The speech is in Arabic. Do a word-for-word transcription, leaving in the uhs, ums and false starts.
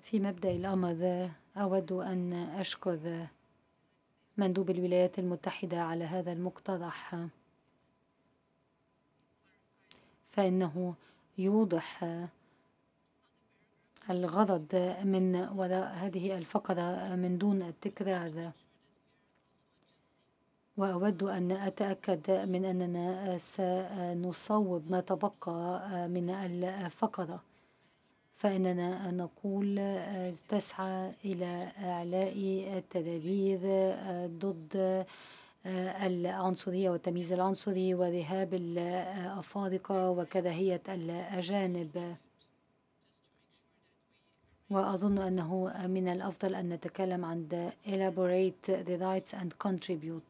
في مبدأ الأمر أود أن أشكر مندوب الولايات المتحدة على هذا المقترح، فإنه يوضح الغرض من وراء هذه الفقرة من دون التكرار. وأود أن أتأكد من أننا سنصوب ما تبقى من الفقرة، فإننا نقول تسعى إلى إعلاء التدابير ضد العنصرية والتمييز العنصري ورهاب الأفارقة وكراهية الأجانب. وأظن أنه من الأفضل أن نتكلم عن elaborate the rights and contribute